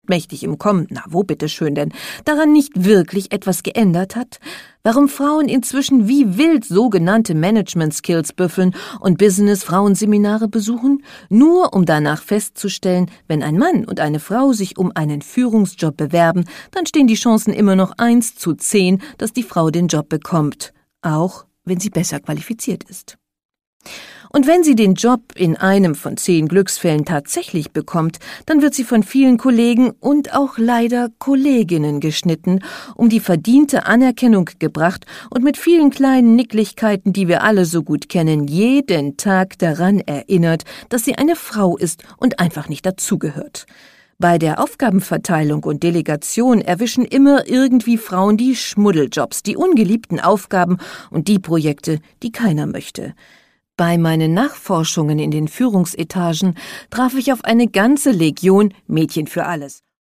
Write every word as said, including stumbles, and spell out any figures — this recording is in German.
mächtig im Kommen, na wo bitteschön denn, daran nicht wirklich etwas geändert hat? Warum Frauen inzwischen wie wild sogenannte Management-Skills büffeln und Business-Frauenseminare besuchen? Nur um danach festzustellen, wenn ein Mann und eine Frau sich um einen Führungsjob bewerben, dann stehen die Chancen immer noch eins zu zehn, dass die Frau den Job bekommt, auch wenn sie besser qualifiziert ist. Und wenn sie den Job in einem von zehn Glücksfällen tatsächlich bekommt, dann wird sie von vielen Kollegen und auch leider Kolleginnen geschnitten, um die verdiente Anerkennung gebracht und mit vielen kleinen Nicklichkeiten, die wir alle so gut kennen, jeden Tag daran erinnert, dass sie eine Frau ist und einfach nicht dazugehört. Bei der Aufgabenverteilung und Delegation erwischen immer irgendwie Frauen die Schmuddeljobs, die ungeliebten Aufgaben und die Projekte, die keiner möchte. Bei meinen Nachforschungen in den Führungsetagen traf ich auf eine ganze Legion Mädchen für alles.